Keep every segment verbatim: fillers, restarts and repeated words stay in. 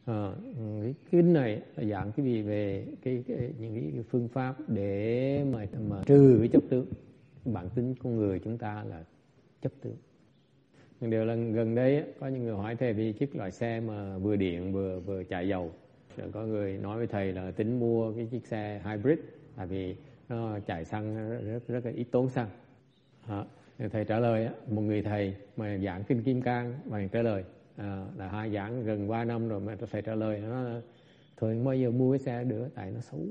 À, cái kinh này là giảng quý vị về cái, cái những cái, cái phương pháp để mà mà trừ cái chấp tướng. Bản tính con người chúng ta là chấp tướng. Điều là gần đây có những người hỏi thầy về chiếc loại xe mà vừa điện vừa vừa chạy dầu. Rồi có người nói với thầy là tính mua cái chiếc xe hybrid, tại vì nó chạy xăng rất rất, rất là ít tốn xăng. À, thầy trả lời một người thầy mà giảng kinh Kim Cang và trả lời à, là hai giảng gần ba năm rồi mà thầy trả lời nó là thôi bây giờ mua cái xe nữa tại nó xấu.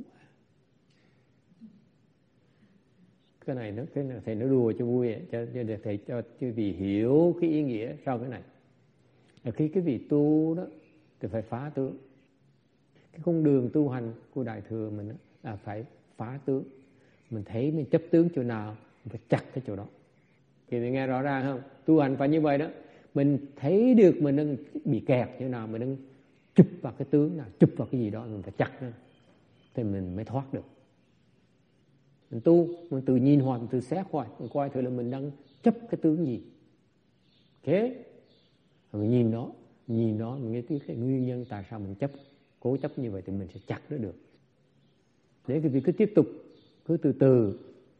Cái này nó cái này thầy nó đùa cho vui cho cho thầy cho chứ vì hiểu cái ý nghĩa sau cái này. Là khi cái vị tu đó thì phải phá tướng. Cái con đường tu hành của Đại Thừa mình đó, là phải phá tướng. Mình thấy mình chấp tướng chỗ nào mình phải chặt cái chỗ đó. Thì mình nghe rõ ràng không? Tu hành phải như vậy đó. Mình thấy được mình đang bị kẹt chỗ nào, mình đang chụp vào cái tướng nào, chụp vào cái gì đó mình phải chặt nó, thì mình mới thoát được. Mình tu, mình từ nhìn hoài, mình từ xét hoài, mình coi thử là mình đang chấp cái tướng gì. Ok? Mình nhìn nó, nhìn nó, mình nghe cái nguyên nhân tại sao mình chấp, cố chấp như vậy thì mình sẽ chặt nó được. Để cái việc cứ tiếp tục, cứ từ từ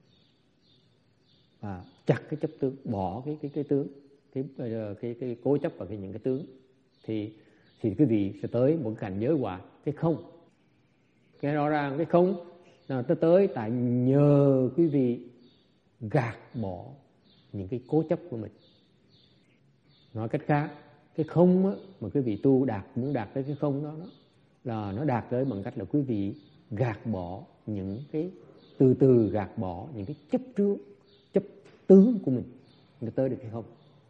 và chặt cái chấp tướng, bỏ cái cái cái tướng, cái cái cái, cái cố chấp vào cái những cái tướng, thì thì quý vị sẽ tới một cảnh giới quả cái không. Nghe rõ ràng cái không nào tới tới tại nhờ quý vị gạt bỏ những cái cố chấp của mình. Nói cách khác, cái không á, mà quý vị tu đạt muốn đạt tới cái không đó, đó là nó đạt tới bằng cách là quý vị gạt bỏ những cái từ từ gạt bỏ những cái chấp trước, chấp tướng của mình, nó tới được cái không.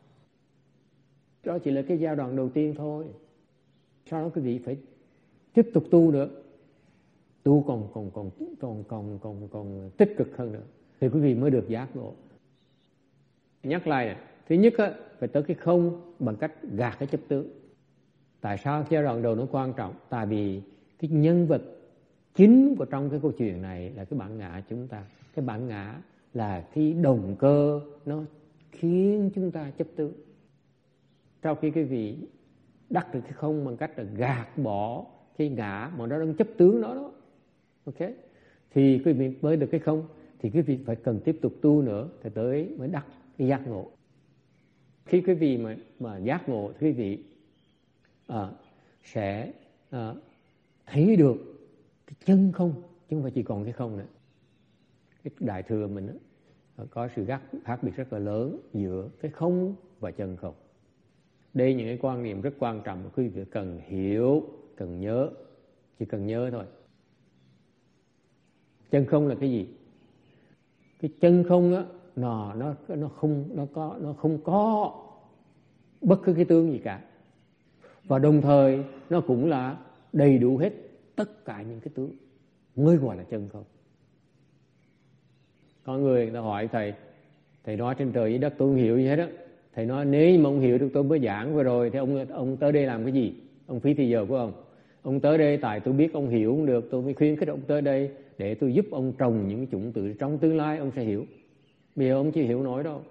Đó chỉ là cái giai đoạn đầu tiên thôi. Sau đó quý vị phải tiếp tục tu nữa, tu còn còn còn còn còn còn còn tích cực hơn nữa thì quý vị mới được giác ngộ. Nhắc lại này, thứ nhất á, phải tới cái không bằng cách gạt cái chấp tướng. Tại sao giai đoạn đầu nó quan trọng? Tại vì cái nhân vật chính của trong cái câu chuyện này là cái bản ngã chúng ta. Cái bản ngã là cái động cơ nó khiến chúng ta chấp tướng. Sau khi cái vị đắc được cái không bằng cách là gạt bỏ cái ngã mà nó đang chấp tướng đó đó, ok, thì quý vị mới được cái không. Thì quý vị phải cần tiếp tục tu nữa thì tới mới đắc cái giác ngộ. Khi quý vị mà mà giác ngộ thì quý vị à, sẽ à, thấy được cái chân không, chứ không phải chỉ còn cái không nữa. Cái Đại Thừa mình đó, có sự khác biệt rất là lớn giữa cái không và chân không. Đây những cái quan niệm rất quan trọng mà quý vị cần hiểu, cần nhớ, chỉ cần nhớ thôi. Chân không là cái gì? Cái chân không á, nó nó nó không nó có nó không có bất cứ cái tướng gì cả, và đồng thời nó cũng là đầy đủ hết tất cả những cái tướng, mới gọi là chân không. Có người ta hỏi thầy, thầy nói trên trời dưới đất tôi không hiểu gì hết á. Thầy nói nếu mà ông hiểu được tôi mới giảng vừa rồi thì ông ông tới đây làm cái gì? Ông phí thời giờ của ông. Ông tới đây tại tôi biết ông hiểu không được, tôi mới khuyến khích ông tới đây để tôi giúp ông trồng những cái chủng tử trong tương lai ông sẽ hiểu. Bây giờ ông chưa hiểu nổi đâu.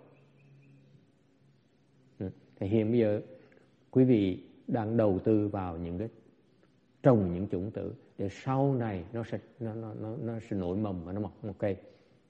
Thì hiện bây giờ quý vị đang đầu tư vào những cái trồng những chủng tử để sau này nó sẽ nó nó nó, nó sẽ nổi mầm và nó mọc một cây.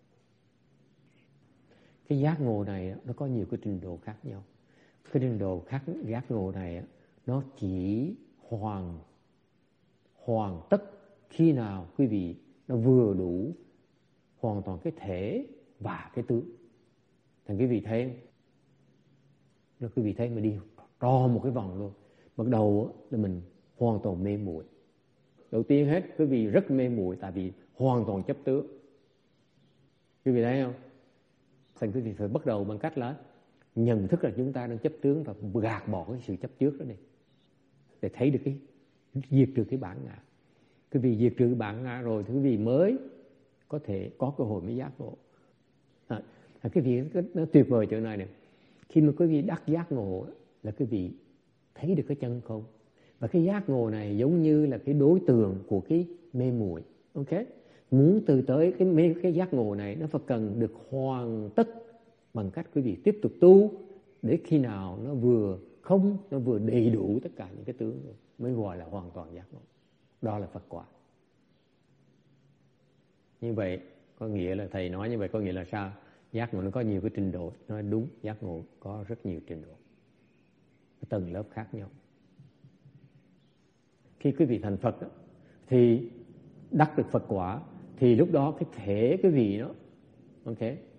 Cái giác ngộ này nó có nhiều cái trình độ khác nhau. Cái trình độ khác giác ngộ này nó chỉ hoàn hoàn tất khi nào quý vị nó vừa đủ hoàn toàn cái thể và cái tướng. Thành quý vị thấy không? Nó quý vị thấy mà đi tròn một cái vòng luôn. Bắt đầu là mình hoàn toàn mê muội. Đầu tiên hết quý vị rất mê muội tại vì hoàn toàn chấp tướng. Quý vị thấy không? Thành quý vị phải bắt đầu bằng cách là nhận thức là chúng ta đang chấp tướng và gạt bỏ cái sự chấp trước đó đi, để thấy được cái diệt trừ cái bản ngã. Quý vị diệt trừ cái bản ngã rồi thì quý vị mới có thể có cơ hội mới giác ngộ. À, cái vị nó tuyệt vời chỗ này này. Khi mà quý vị đắc giác ngộ là quý vị thấy được cái chân không, và cái giác ngộ này giống như là cái đối tượng của cái mê muội. Ok, muốn từ tới cái mê cái giác ngộ này nó phải cần được hoàn tất bằng cách quý vị tiếp tục tu để khi nào nó vừa không nó vừa đầy đủ tất cả những cái tướng rồi, mới gọi là hoàn toàn giác ngộ. Đó là Phật quả. Như vậy có nghĩa là thầy nói như vậy có nghĩa là sao? Giác ngộ nó có nhiều cái trình độ. Nói đúng, giác ngộ có rất nhiều trình độ, tầng lớp khác nhau. Khi quý vị thành Phật đó, thì đắc được Phật quả, thì lúc đó cái thể quý vị nó ok,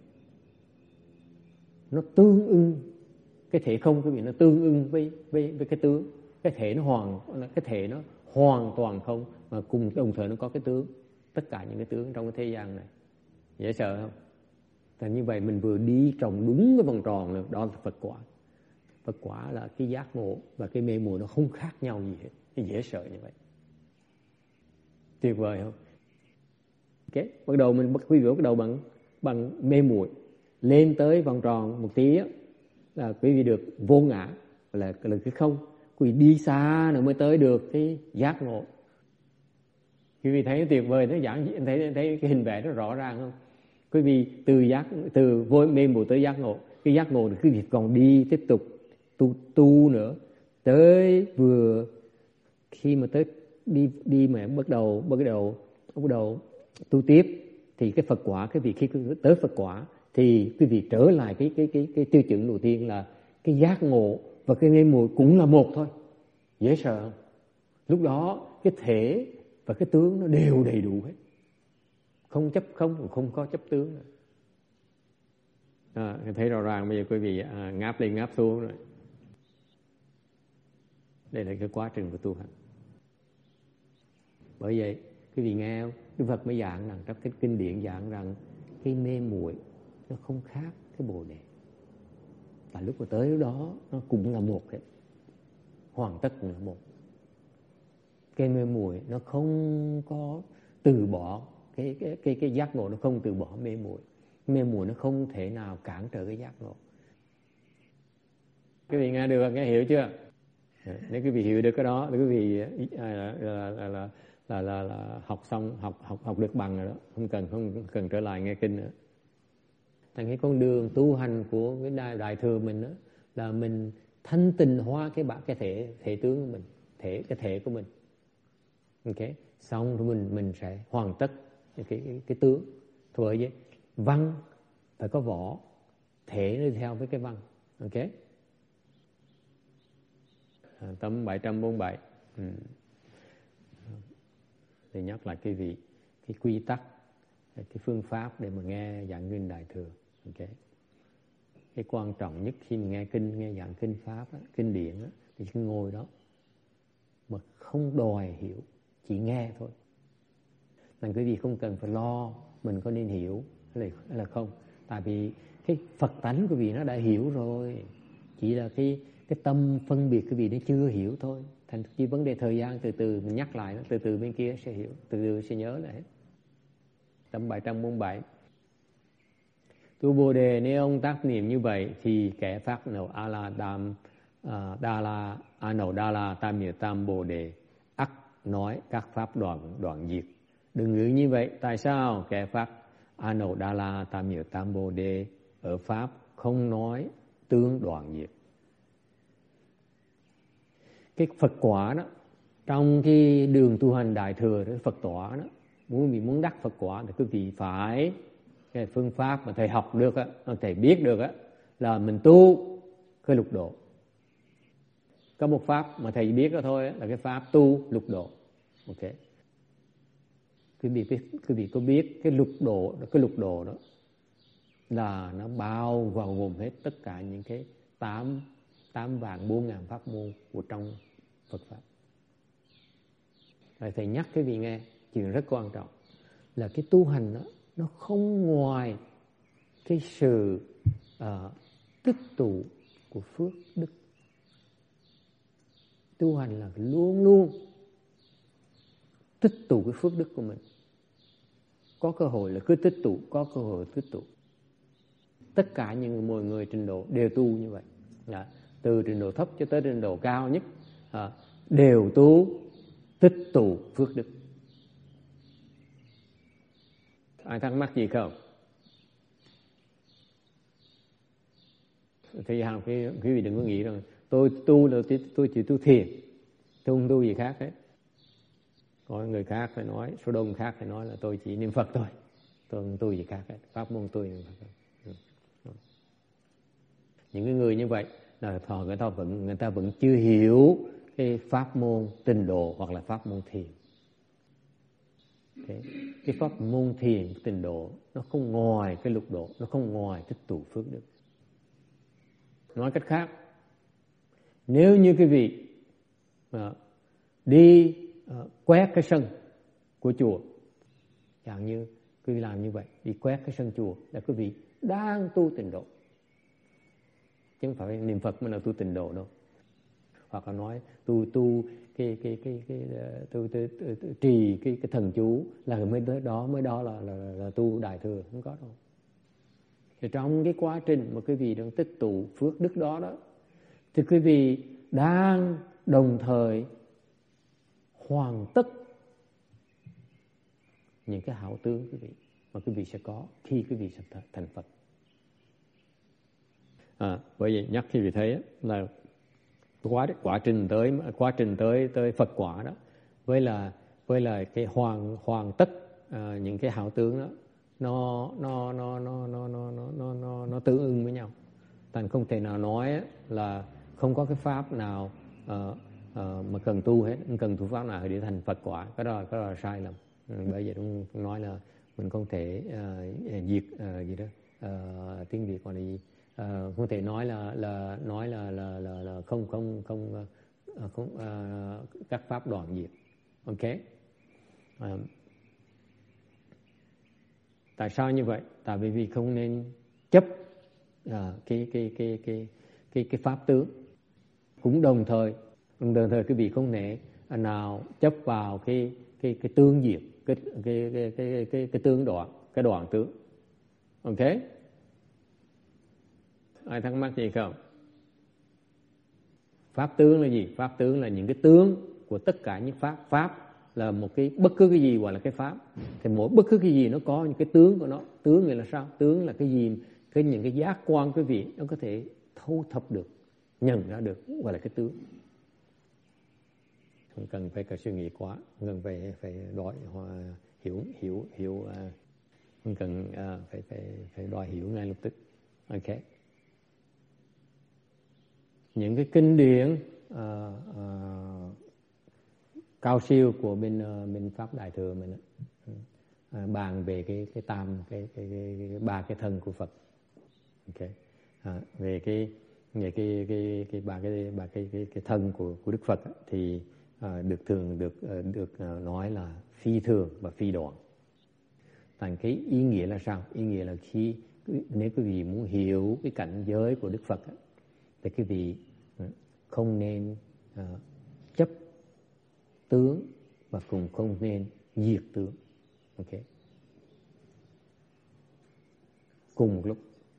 nó tương ưng, cái thể không quý vị nó tương ưng với với với cái tướng. Cái thể nó hoàn cái thể nó hoàn toàn không, mà cùng đồng thời nó có cái tướng, tất cả những cái tướng trong cái thế gian này. Dễ sợ không? Thì như vậy mình vừa đi trồng đúng cái vòng tròn nữa, đó là Phật quả. Phật quả là cái giác ngộ và cái mê muội nó không khác nhau gì hết. Cái dễ sợ như vậy. Tuyệt vời không? Ok, bắt đầu mình bắt quý vị bắt đầu bằng bằng mê muội, lên tới vòng tròn một tí á, là quý vị được vô ngã, là là cái không. Quý vị đi xa nữa mới tới được cái giác ngộ. Quý vị thấy tuyệt vời, nó giảng thấy thấy cái hình vẽ nó rõ ràng không? Quý vị từ giác từ vô mê muội tới giác ngộ, cái giác ngộ thì quý vị còn đi tiếp tục tu tu nữa, tới vừa khi mà tới đi đi mà bắt đầu bắt đầu bắt đầu tu tiếp thì cái Phật quả, cái vị khi tới Phật quả thì quý vị trở lại cái cái cái cái tiêu chuẩn đầu tiên là cái giác ngộ và cái mê muội cũng là một thôi. Dễ sợ không? Lúc đó cái thể và cái tướng nó đều đầy đủ hết, không chấp không, không có chấp tướng nữa. À, thấy rõ ràng bây giờ quý vị à, ngáp lên ngáp xuống rồi. Đây là cái quá trình của tu hành. Bởi vậy quý vị nghe không? Đức Phật mới giảng rằng trong cái kinh điển giảng rằng cái mê muội nó không khác cái bồ đề. Và lúc mà tới lúc đó nó cũng là một hết, hoàn tất cũng là một. Cái mê muội nó không có từ bỏ cái cái cái cái giác ngộ, nó không từ bỏ mê muội. Mê muội nó không thể nào cản trở cái giác ngộ. Quý vị nghe được, nghe hiểu chưa? Nếu quý vị hiểu được cái đó, thì quý vị là là là là, là, là, là học xong học học học được bằng rồi đó, không cần không cần trở lại nghe kinh nữa. Thành cái con đường tu hành của cái đại, đại thừa mình đó, là mình thanh tịnh hóa cái bản cái thể thể tướng của mình, thể cái thể của mình. Ok, xong rồi mình mình sẽ hoàn tất cái cái, cái tướng. Thôi vậy, văn phải có võ, thể nó theo với cái văn. Ok. À, tấm bảy trăm bốn mươi bảy. Ừ. Thì nhắc lại cái vị cái quy tắc, cái phương pháp để mà nghe giảng kinh đại thừa. Ok. Cái quan trọng nhất khi mà nghe kinh, nghe giảng kinh pháp á, kinh điển á, thì cứ ngồi đó mà không đòi hiểu, chỉ nghe thôi. Nên quý vị không cần phải lo mình có nên hiểu hay là, hay là không. Tại vì cái Phật tánh của vị nó đã hiểu rồi, chỉ là cái cái tâm phân biệt cái vị nó chưa hiểu thôi. Thành chỉ vấn đề thời gian, từ từ mình nhắc lại, từ từ bên kia sẽ hiểu, từ từ sẽ nhớ lại hết. Tấm bảy trăm bốn mươi bảy. Tu Bồ Đề nếu ông tác niệm như vậy thì kẻ phát nầu a la đam uh, đa la a nầu đa la tam miệt tam Bồ Đề ắt nói các pháp đoạn đoạn diệt. Đừng nghĩ như vậy. Tại sao? Kẻ phát a nầu đa la tam miệt tam Bồ Đề ở pháp không nói tướng đoạn diệt. Cái Phật quả đó, trong cái đường tu hành đại thừa đó, Phật quả đó, muốn mình muốn đắc Phật quả thì quý vị phải cái phương pháp mà thầy học được á, thầy biết được á, là mình tu cái lục độ. Có một pháp mà thầy biết đó thôi á, là cái pháp tu lục độ. Ok. Quý vị quý vị có biết cái lục độ, cái lục độ đó là nó bao vào gồm hết tất cả những cái tám tám vạn bốn ngàn pháp môn của trong Phật pháp. Rồi thầy nhắc quý vị nghe chuyện rất quan trọng là cái tu hành đó, nó không ngoài cái sự uh, tích tụ của phước đức. Tu hành là luôn luôn tích tụ cái phước đức của mình. Có cơ hội là cứ tích tụ, có cơ hội tích tụ. Tất cả những mọi người trình độ đều tu như vậy. Đã. Từ trình độ thấp cho tới trình độ cao nhất à, đều tu tích tụ phước đức. Ai thắc mắc gì không? Thì hàng quý vị đừng có nghĩ rằng tôi tu là tôi, tôi chỉ tu thiền, tôi không tu gì khác hết. Có người khác phải nói, số đông khác phải nói là tôi chỉ niệm Phật thôi, tôi không tu gì khác hết, pháp môn tôi niệm Phật thôi. Những cái người như vậy là thọ người ta vẫn người ta vẫn chưa hiểu cái pháp môn tịnh độ hoặc là pháp môn thiền. Cái, cái pháp môn thiền tịnh độ nó không ngoài cái lục độ, nó không ngoài tích tụ phước đức. Nói cách khác, nếu như quý vị uh, đi uh, quét cái sân của chùa, chẳng như quý vị làm như vậy, đi quét cái sân chùa là quý vị đang tu tịnh độ, chứ không phải niệm Phật mới là tu tịnh độ đâu. Hoặc là nói tu tu cái cái cái cái tu, tu, tu, tu trì cái cái thần chú là mới đó mới đó là, là, là, là tu đại thừa, không có đâu. Thì trong cái quá trình mà quý vị đang tích tụ phước đức đó đó, thì quý vị đang đồng thời hoàn tất những cái hảo tướng quý vị mà quý vị sẽ có khi quý vị sẽ thành Phật. À, bởi vậy nhắc quý vị thấy là quá quá trình tới quá trình tới tới Phật quả đó, với là với là cái hoàn hoàn tất uh, những cái hảo tướng đó, nó nó nó nó nó nó nó nó nó nó tương ưng với nhau. Thành không thể nào nói là không có cái pháp nào uh, uh, mà cần tu hết, không cần tu pháp nào để thành Phật quả, cái đó cái đó là sai lầm. Ừ, bởi vậy cũng nói là mình không thể uh, diệt uh, gì đó uh, tiếng Việt gọi là gì, uh, không thể nói là là nói là là là, là không không không uh, không uh, các pháp đoạn diệt. Ok. Uh, tại sao như vậy? Tại vì vì không nên chấp uh, cái cái cái cái cái cái pháp tướng. Cũng đồng thời đồng thời quý vị không thể nào chấp vào cái cái cái tướng diệt, cái cái cái cái cái cái tướng đoạn, cái đoạn tướng. Ok? Ai thắc mắc gì không? Pháp tướng là gì? Pháp tướng là những cái tướng của tất cả những pháp. Pháp là một cái bất cứ cái gì gọi là cái pháp. Thì mỗi bất cứ cái gì nó có những cái tướng của nó. Tướng nghĩa là sao? Tướng là cái gì? Cái những cái giác quan quý vị nó có thể thâu thập được, nhận ra được, gọi là cái tướng. Không cần phải cả suy nghĩ quá, không cần phải phải đòi hiểu hiểu hiểu, không cần uh, phải phải phải đòi hiểu ngay lập tức. Ok. Những cái kinh điển uh, uh, cao siêu của bên uh, bên pháp đại thừa mình uh, bàn về cái cái tam cái cái, cái, cái, cái ba cái thân của Phật. Ok. Uh, về cái về cái cái cái ba cái ba cái cái cái thân của của Đức Phật thì À, được thường được được nói là phi thường và phi đoạn. Thành cái ý nghĩa là sao? Ý nghĩa là khi nếu quý vị muốn hiểu cái cảnh giới của Đức Phật thì quý vị không nên uh, chấp tướng và cũng không nên diệt tướng. Ok. Cùng một lúc.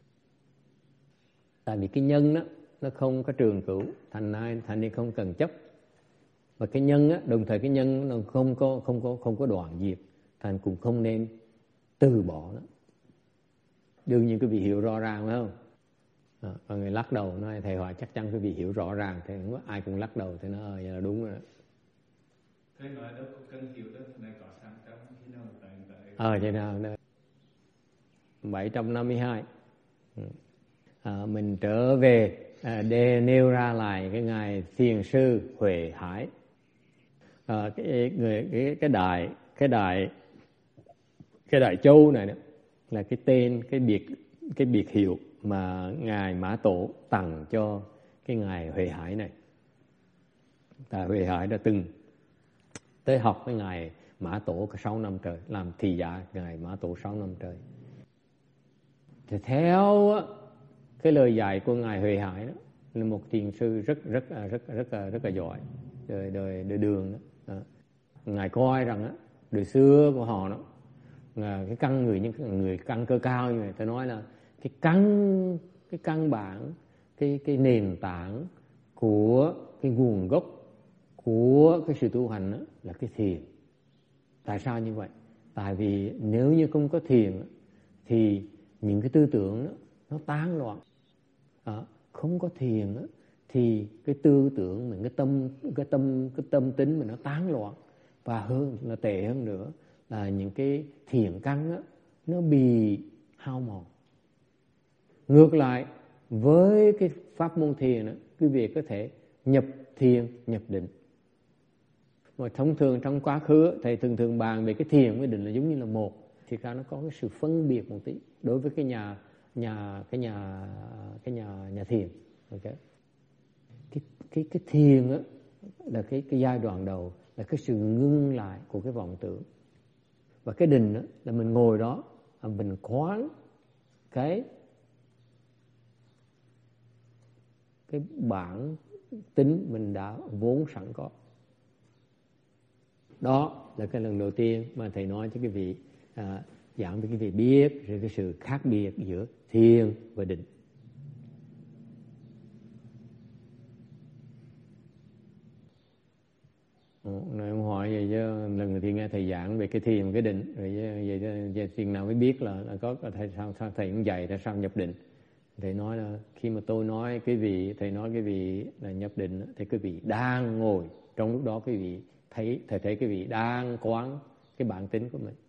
Tại vì cái nhân đó nó không có trường cửu, thành ra thành nên không cần chấp. Và cái nhân á, đồng thời cái nhân nó không có không có không có đoạn diệt, thành cũng không nên từ bỏ nó. Đương nhiên quý vị hiểu rõ ràng phải không? À, và người lắc đầu nói thầy hỏi chắc chắn quý vị hiểu rõ ràng, thì không có ai cũng lắc đầu thì nó ờ là đúng rồi. Thầy nói đâu có cần hiểu đâu, này có sáng trong khi nào tại tại. Ờ vậy nào đây. bảy trăm năm mươi hai. À, mình trở về à, để nêu ra lại cái ngài thiền sư Huệ Hải. À, cái người cái cái đại cái đại cái đại châu này đó, là cái tên cái biệt cái biệt hiệu mà ngài Mã Tổ tặng cho cái ngài Huệ Hải này. Tại Huệ Hải đã từng tới học với ngài Mã Tổ cả sáu năm trời, làm thị giả ngài Mã Tổ sáu năm trời. Thì theo cái lời dạy của ngài Huệ Hải đó, là một thiền sư rất rất rất rất rất là, rất là giỏi, đời đời đời đường đó. Đó. Ngài coi rằng á, đời xưa của họ đó, là cái căn người những người căn cơ cao như vậy, tôi nói là cái căn cái căn bản cái cái nền tảng của cái nguồn gốc của cái sự tu hành đó, là cái thiền. Tại sao như vậy? Tại vì nếu như không có thiền thì những cái tư tưởng đó, nó tán loạn. À, không có thiền đó, thì cái tư tưởng mình, cái tâm cái tâm cái tâm tính mình nó tán loạn, và hơn là tệ hơn nữa là những cái thiện căn á, nó bị hao mòn. Ngược lại với cái pháp môn thiền đó, quý vị có thể nhập thiền, nhập định. Mà thông thường trong quá khứ thầy thường thường bàn về cái thiền với định là giống như là một, thì ra nó có cái sự phân biệt một tí đối với cái nhà nhà cái nhà cái nhà nhà thiền. Okay. Cái cái cái thiền á là cái cái giai đoạn đầu, là cái sự ngưng lại của cái vọng tưởng. Và cái định á là mình ngồi đó, mình quán cái cái bản tính mình đã vốn sẵn có. Đó là cái lần đầu tiên mà thầy nói cho quý vị, à, giảng cho quý vị biết rồi cái sự khác biệt giữa thiền và định. Này ông hỏi vậy chứ lần đầu tiên nghe thầy giảng về cái thiền cái định, rồi vậy chứ vậy chừng nào mới biết là, là có thầy sao, sao thầy cũng dạy tại sao nhập định. Thầy nói là khi mà tôi nói cái vị thầy nói cái vị là nhập định thì cái vị đang ngồi, trong lúc đó cái vị thấy thầy thấy cái vị đang quán cái bản tính của mình.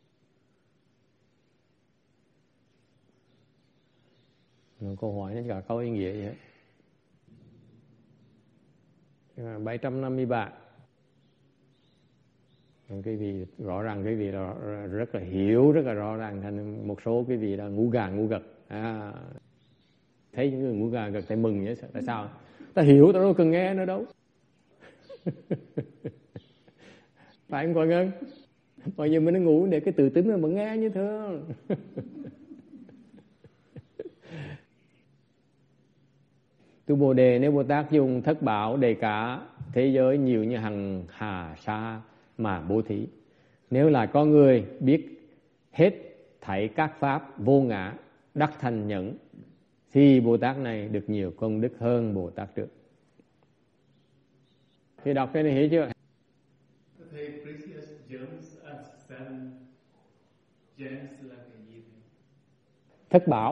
Rồi câu hỏi nó cả câu ý nghĩa vậy. bảy trăm năm mươi ba. Cái vị rõ ràng cái vị là rất là hiểu, rất là rõ ràng, thành một số cái vị là ngủ gà ngủ gật. À, thấy những người ngủ gà gật thầy mừng vậy. Tại sao? Ta hiểu, ta đâu cần nghe nữa đâu. Phải không Quang Ngân? Bây giờ mình nó ngủ để cái tự tính mà nghe như thế. Tu Bồ Đề nếu Bồ Tát dùng thất bảo để cả thế giới nhiều như hằng hà sa mà bố thí. Nếu là có người biết hết thảy các pháp vô ngã, đắc thành nhẫn, thì Bồ Tát này được nhiều công đức hơn Bồ Tát trước. Thì đọc cái này hiểu chưa? Thầy, precious gems and seven gems là cái gì? Thất bảo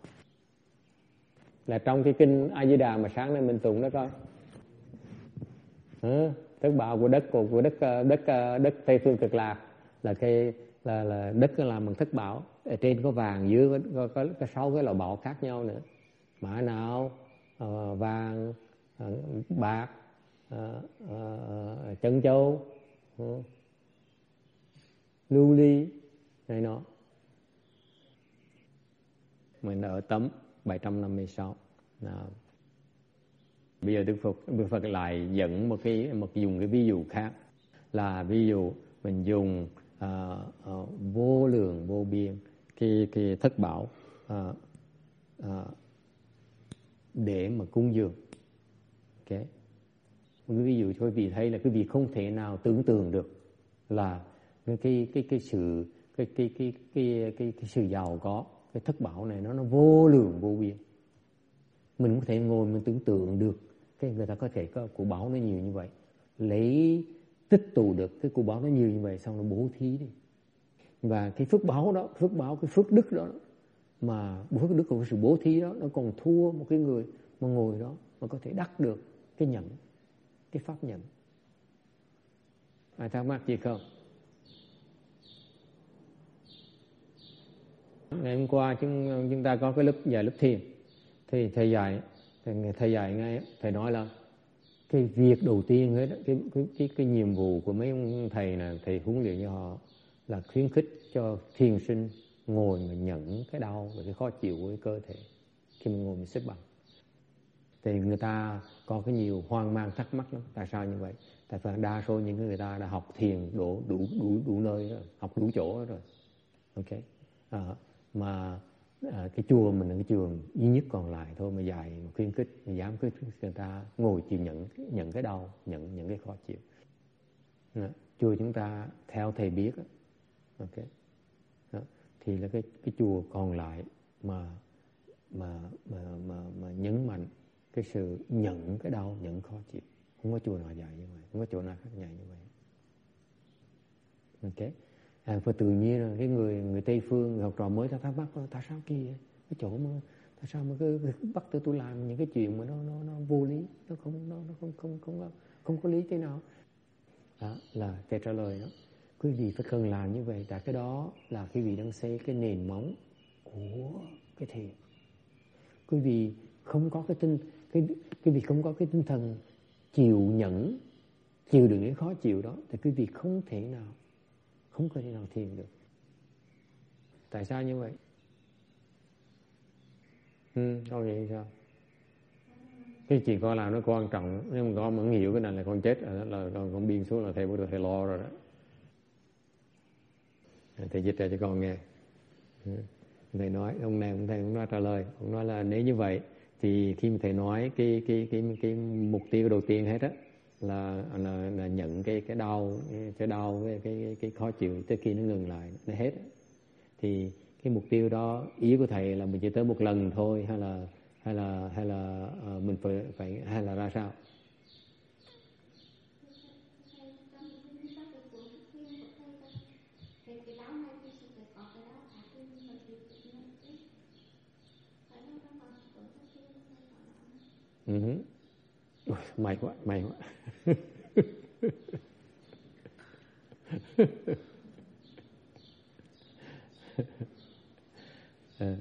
là trong cái kinh A Di Đà mà sáng nay mình tụng đó coi. Ừ, thất bảo của đất của, của đất đất đất Tây Phương Cực Lạc là cái là là đất làm bằng thất bảo. Ở trên có vàng, dưới có có, có sáu cái lò bảo khác nhau nữa. Mã não, uh, vàng, uh, bạc, uh, uh, chân châu, uh, lưu ly này nọ. Mình ở tấm bảy trăm năm mươi sáu. Nào. Bây giờ Đức Phật, Đức Phật lại dẫn một cái một dùng cái ví dụ khác, là ví dụ mình dùng uh, uh, vô lượng vô biên cái cái thất bảo uh, uh, để mà cúng dường. Okay. Một cái ví dụ cho quý vị thấy là quý vị không thể nào tưởng tượng được là cái cái cái cái sự cái cái cái cái cái, cái sự giàu có cái thất bảo này nó nó vô lượng vô biên. Mình có thể ngồi mình tưởng tượng được cái người ta có thể có của báo nó nhiều như vậy, lấy tích tụ được cái của báo nó nhiều như vậy, xong nó bố thí đi. Và cái phước báo đó, phước báo cái phước đức đó, mà phước đức của cái sự bố thí đó nó còn thua một cái người mà ngồi đó mà có thể đắc được cái nhẫn, cái pháp nhẫn. Ai thắc mắc gì không? Ngày hôm qua chúng chúng ta có cái lớp dạy lớp thiền, thì thầy dạy thầy, thầy dạy ngay thầy nói là cái việc đầu tiên ấy, cái cái cái cái nhiệm vụ của mấy ông thầy là thầy huấn luyện cho họ là khuyến khích cho thiền sinh ngồi mà nhận cái đau và cái khó chịu của cái cơ thể khi mình ngồi mình xếp bằng. Thì người ta có cái nhiều hoang mang thắc mắc lắm, tại sao như vậy? Tại vì đa số những người ta đã học thiền đủ đủ đủ đủ nơi rồi, học đủ chỗ rồi. Ok. À, mà à, cái chùa mình là cái chùa duy nhất còn lại thôi mà dạy mà khuyến khích, mà dám khuyến khích người ta ngồi chịu nhận nhận cái đau, nhận những cái khó chịu. Đó. Chùa chúng ta theo thầy biết đó. Ok. Đó. Thì là cái cái chùa còn lại mà mà mà mà mà nhấn mạnh cái sự nhận cái đau, nhận khó chịu. Không có chùa nào dạy như vậy, không có chùa nào khác dạy như vậy. Ok. À, và tự nhiên là cái người người Tây phương, người học trò mới ta thắc mắc tại sao kỳ vậy? Cái chỗ mà Sao mà cứ, cứ bắt tôi tôi làm những cái chuyện mà nó nó nó vô lý, nó không nó nó không không không không, không có lý thế nào. Đó là thầy trả lời đó. Quý vị phải cần làm như vậy, tại cái đó là quý vị đang xây cái nền móng của cái thiền. Quý vị không có cái tinh cái quý vị không có cái tinh thần chịu nhẫn, chịu đựng cái khó chịu đó, thì quý vị không thể nào không có thể nào thiền được. Tại sao như vậy? Ừ, con nghĩ sao? Cái chuyện con làm nó quan trọng, nếu mà con vẫn hiểu cái này là con chết rồi đó, là con, con biên xuống là thầy bắt đầu thầy lo rồi đó. Thầy dịch ra cho con nghe. Thầy nói, ông này ông thầy cũng nói trả lời, ông nói là nếu như vậy thì khi mà thầy nói cái cái cái cái, cái mục tiêu đầu tiên hết á là, là là nhận cái cái đau cái đau cái cái cái khó chịu tới khi nó ngừng lại nó hết, thì cái mục tiêu đó ý của thầy là mình chỉ tới một lần thôi hay là hay là hay là uh, mình phải phải hay là ra sao? Uh-huh. Ui, may quá, may quá. À.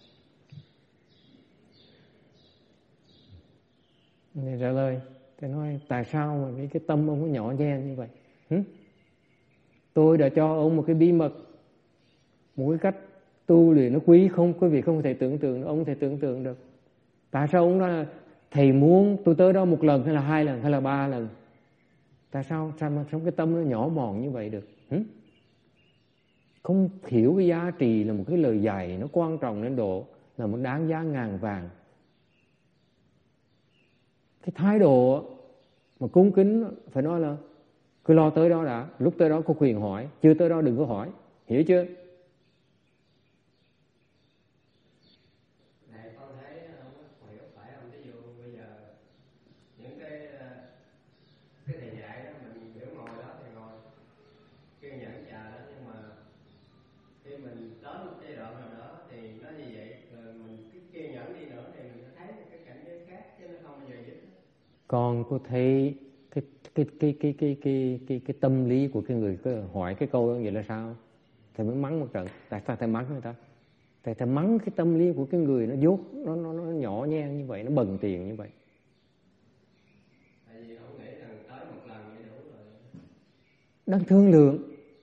Để trả lời, thầy nói tại sao mà cái, cái tâm ông có nhỏ nhen như vậy? Hử? Tôi đã cho ông một cái bí mật, một cái cách tu luyện nó quý không, quý vị không thể tưởng tượng, ông không thể tưởng tượng được. Tại sao ông nói thầy muốn tôi tới đó một lần hay là hai lần hay là ba lần? Tại sao sao mà trong cái tâm nó nhỏ mòn như vậy được? Hử? Không hiểu cái giá trị là một cái lời dạy nó quan trọng đến độ là một đáng giá ngàn vàng. Cái thái độ mà cung kính phải nói là cứ lo tới đó đã, lúc tới đó có quyền hỏi, chưa tới đó đừng có hỏi, hiểu chưa? Này con thấy không có hiểu phải không? Ví dụ bây giờ những cái cái thầy dạy đó mình biểu ngồi đó thì ngồi kiên nhẫn chờ đó, nhưng mà khi mình đến một giai đoạn nào đó thì nó như vậy, rồi mình cứ kiên nhẫn đi nữa thì mình sẽ thấy một cái cảnh giới khác chứ nó không bao giờ dứt. Con có thấy cái cái cái cái cái cái cái cái tâm lý của cái người cứ hỏi cái câu đó vậy là sao? Thầy mới mắng một trận. Tại sao thầy mắng người ta? Thầy thầy mắng cái tâm lý của cái người nó dốt, nó nó nó nhỏ nhen như vậy, nó bần tiền như vậy. Tại vì ông nghĩ rằng tới một lần thì đủ rồi. Đang thương lượng.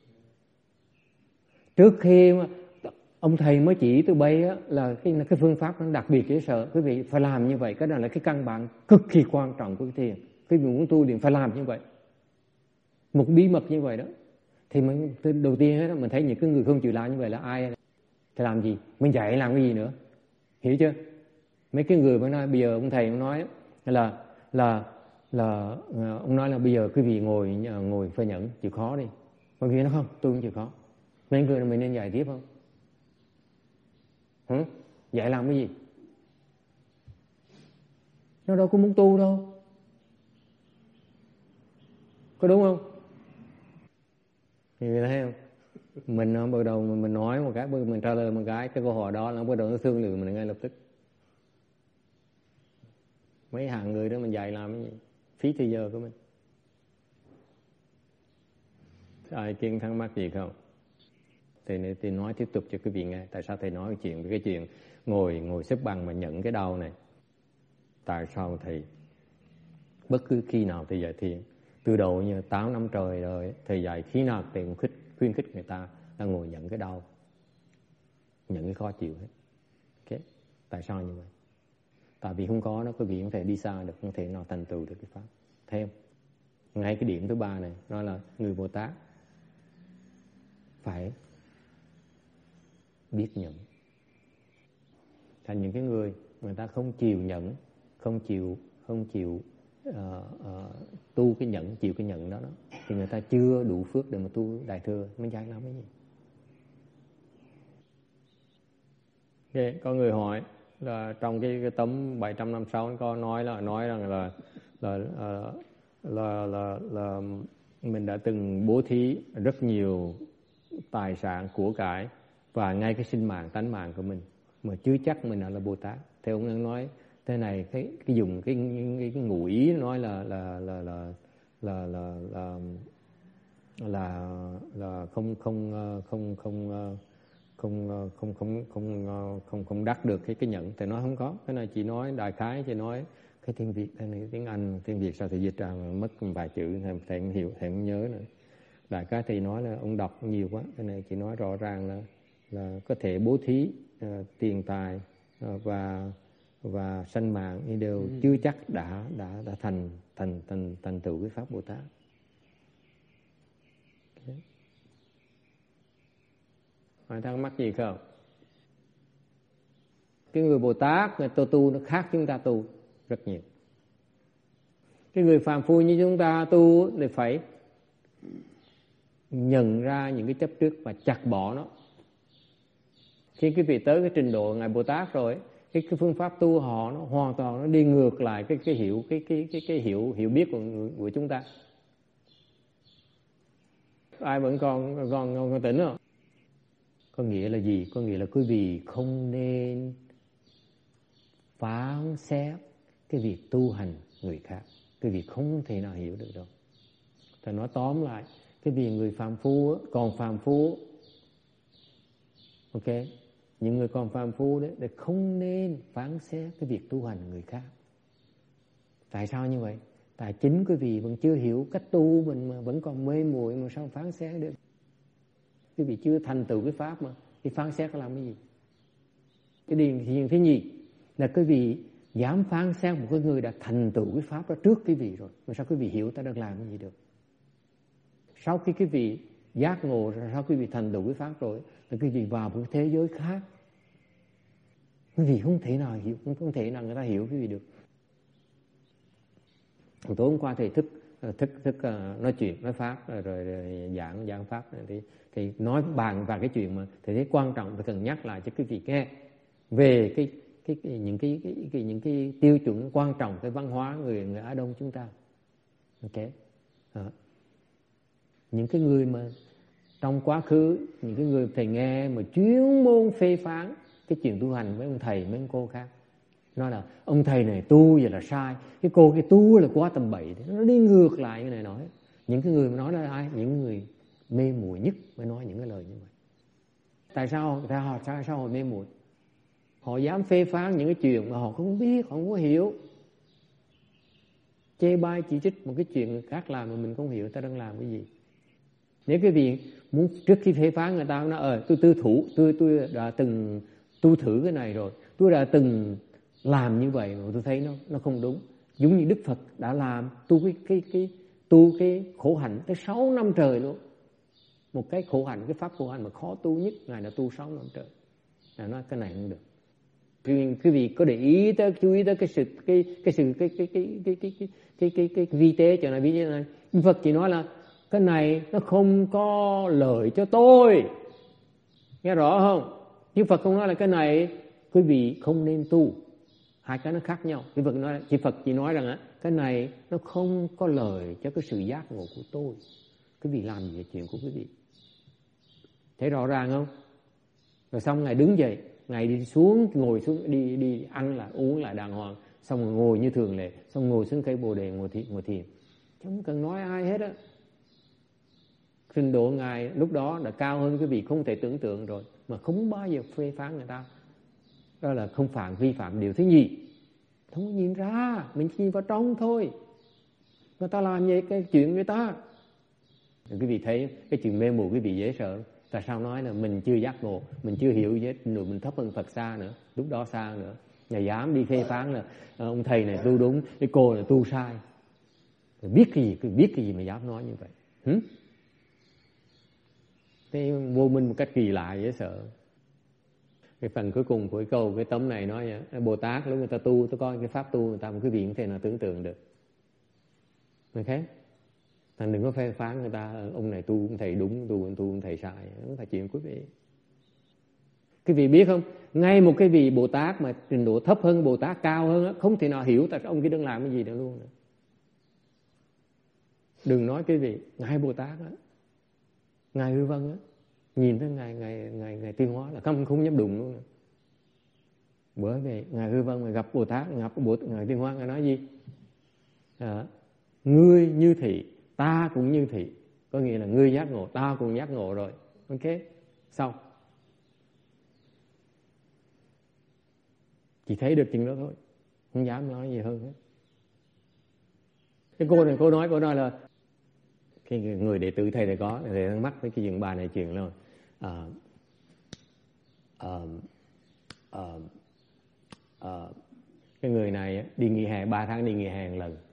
Trước khi mà ông thầy mới chỉ từ bay á, là cái cái phương pháp nó đặc biệt dễ sợ, quý vị phải làm như vậy. Cái đó là cái căn bản cực kỳ quan trọng của cái thiền. Quý vị muốn tu luyện phải làm như vậy, một bí mật như vậy đó. Thì mình đầu tiên hết mình thấy những cái người không chịu làm như vậy là ai? Thì làm gì? Mình dạy làm cái gì nữa? Hiểu chưa? Mấy cái người mới nói bây giờ ông thầy ông nói là là là ông nói là bây giờ quý vị ngồi ngồi phải nhẫn, chịu khó đi. Mọi người nói không, tôi không chịu khó. Mấy người này mình nên dạy tiếp không? Hả? Dạy làm cái gì? Nó đâu có muốn tu đâu. Có đúng không? Thì người thấy không? Mình bắt đầu mình nói một cái, mình trả lời một cái, cái câu hỏi đó là bắt đầu nó thương lượng mình ngay lập tức. Mấy hàng người đó mình dạy làm cái gì? Phí thời giờ của mình. Ai kiên thắc mắc gì không? Thầy, thầy nói tiếp tục cho quý vị nghe. Tại sao thầy nói cái chuyện cái chuyện ngồi ngồi xếp bằng mà nhận cái đau này? Tại sao thầy bất cứ khi nào thầy dạy thiền, từ đầu như tám năm trời rồi, thầy dạy khi nào thầy cũng khích, khuyến khích người ta là ngồi nhận cái đau, nhận cái khó chịu hết. Okay. Tại sao như vậy? Tại vì không có nó, quý vị không thể đi xa được, không thể nào thành tựu được cái pháp. Thấy không? Ngay cái điểm thứ ba này, nó là người Bồ Tát phải biết nhận. Thành những cái người người ta không chịu nhận, không chịu không chịu uh, uh, tu cái nhận, chịu cái nhận đó, đó thì người ta chưa đủ phước để mà tu đại thừa. Mình dạy làm cái gì? Okay, có người hỏi là trong cái, cái tấm bảy trăm năm mươi sáu có nói là nói rằng là là là, là là là mình đã từng bố thí rất nhiều tài sản của cải và ngay cái sinh mạng tánh mạng của mình mà chưa chắc mình là Bồ Tát. thì ông đang nói thế này, cái cái dùng cái cái, cái ngụ ý nói là là là là là là là là là không không không không không không không không không không không đắc được cái cái nhận. Thì nói không có, cái này chỉ nói đại khái, chỉ nói cái tiếng Việt, cái này tiếng Anh, tiếng Việt sao thì dịch ra mà mất vài chữ thầy không hiểu, thầy không nhớ nữa. Đại khái thì nói là ông đọc nhiều quá, cái này chỉ nói rõ ràng là là có thể bố thí uh, tiền tài uh, và và sanh mạng thì đều ừ. chưa chắc đã đã đã thành thành thành thành tựu cái pháp Bồ Tát. Okay. Hỏi thắc mắc gì không? Cái người Bồ Tát người ta tu nó khác chúng ta tu rất nhiều. Cái người phàm phu như chúng ta tu thì phải nhận ra những cái chấp trước và chặt bỏ nó. Khi quý vị tới cái trình độ ngài Bồ Tát rồi, cái, cái phương pháp tu họ nó hoàn toàn nó đi ngược lại cái cái hiểu cái cái cái cái hiểu hiểu biết của của chúng ta. Ai vẫn còn còn còn, còn tỉnh không? Có nghĩa là gì? Có nghĩa là quý vị không nên phán xét cái việc tu hành người khác. Quý vị không thể nào hiểu được đâu. Thầy nói tóm lại, cái việc người phàm phu còn phàm phu, ok, những người còn phàm phu đấy, để không nên phán xét cái việc tu hành người khác. Tại sao như vậy? Tại chính quý vị vẫn chưa hiểu cách tu mình mà vẫn còn mê muội mà sao phán xét được? Quý vị chưa thành tựu cái pháp mà thì phán xét làm cái gì? Cái điều thứ nhì là quý vị dám phán xét một cái người đã thành tựu cái pháp đó trước quý vị rồi, mà sao quý vị hiểu ta đang làm cái gì được? Sau khi quý vị giác ngộ rồi, sau quý vị thành tựu cái pháp rồi, thì quý vị vào một cái thế giới khác, quý vị không thể nào hiểu, không, không thể nào người ta hiểu quý vị được. Tối hôm qua thầy thức thức thức uh, nói chuyện nói pháp rồi, rồi, rồi giảng giảng pháp thì thì nói bàn vào cái chuyện mà thầy thấy quan trọng, phải cần nhắc lại cho quý vị nghe về cái cái, cái những cái, cái, cái những cái tiêu chuẩn quan trọng cái văn hóa người người Á Đông chúng ta. Ok. À. Những cái người mà trong quá khứ, những cái người thầy nghe mà chuyên môn phê phán cái chuyện tu hành với ông thầy mấy ông cô khác, nói là ông thầy này tu vậy là sai, cái cô cái tu là quá tầm bậy, nó đi ngược lại cái này nói. Những cái người mà nói là ai? Những người mê muội nhất mới nói những cái lời như vậy. Tại sao tại họ sao sao họ mê muội? Họ dám phê phán những cái chuyện mà họ không biết, họ không có hiểu, chê bai chỉ trích một cái chuyện người khác làm mà mình không hiểu ta đang làm cái gì. Nếu quý vị muốn trước khi phê phán người ta nói ờ tôi tư thủ, tôi tôi đã từng tu thử cái này rồi, tôi đã từng làm như vậy mà tôi thấy nó nó không đúng. Giống như Đức Phật đã làm tu cái cái cái tu cái khổ hạnh tới sáu năm trời luôn. Một cái khổ hạnh, cái pháp khổ hạnh mà khó tu nhất, ngài đã tu sáu năm trời. Ngài nói cái này không được. Quý vị có để ý tới, chú ý tới cái sự cái cái sự cái cái cái cái cái cái cái cái cái vi tế cho này, ví dụ này, Đức Phật chỉ nói là cái này nó không có lợi cho tôi, nghe rõ không? Đức Phật không nói là cái này quý vị không nên tu, hai cái nó khác nhau. Đức Phật nói, chỉ Phật chỉ nói rằng á cái này nó không có lợi cho cái sự giác ngộ của tôi. Quý vị làm gì là chuyện của quý vị, thấy rõ ràng không? Rồi xong ngài đứng dậy, ngài đi xuống ngồi xuống đi đi ăn là uống lại đàng hoàng, xong rồi ngồi như thường lệ, xong ngồi xuống cây bồ đề ngồi thiền ngồi thiền, không cần nói ai hết á. Trình độ ngài lúc đó đã cao hơn quý vị không thể tưởng tượng rồi, mà không bao giờ phê phán người ta. Đó là không phạm vi phạm điều thứ nhì. Không có nhìn ra, mình chỉ nhìn vào trong thôi. Người ta làm vậy cái chuyện người ta. Quý vị thấy cái chuyện mê muội quý vị dễ sợ. Tại sao nói là mình chưa giác ngộ, mình chưa hiểu gì hết, rồi mình thấp hơn Phật xa nữa, lúc đó xa nữa. Nhà dám đi phê phán là ông thầy này tu đúng, cái cô này tu sai. Rồi biết cái gì, biết cái gì mà dám nói như vậy. Hử? Thế vô minh một cách kỳ lạ dễ sợ. Cái phần cuối cùng của cái câu, cái tấm này nói vậy, Bồ Tát lúc người ta tu, tôi coi cái pháp tu người ta một cái vị không thể nào tưởng tượng được. Mình thấy thành đừng có phê phán người ta ông này tu ông thầy đúng, tu ông tu ông thầy sai, không phải chuyện quý vị. Quý vị biết không, ngay một cái vị Bồ Tát mà trình độ thấp hơn Bồ Tát cao hơn không thể nào hiểu tại sao ông kia đang làm cái gì nữa luôn. Đừng nói quý vị, ngài Bồ Tát á, ngài Hư Vân á, nhìn thấy ngài ngài ngài ngài tiêu hóa là không không dám đụng luôn. Bữa về ngài Hư Vân gặp Bồ Tát, gặp Bồ ngài Tiên Hoa, ngài nói gì? À, ngươi như thị, ta cũng như thị, có nghĩa là ngươi giác ngộ, ta cũng giác ngộ rồi. Ok, xong. Chỉ thấy được chừng đó thôi, không dám nói gì hơn hết. Cái cô này cô nói cô nói là cái người đệ tử thầy này có, thầy đang mắc với cái chuyện bà này chuyện là à, à, à, à, cái người này đi nghỉ hè ba tháng đi nghỉ hè một lần.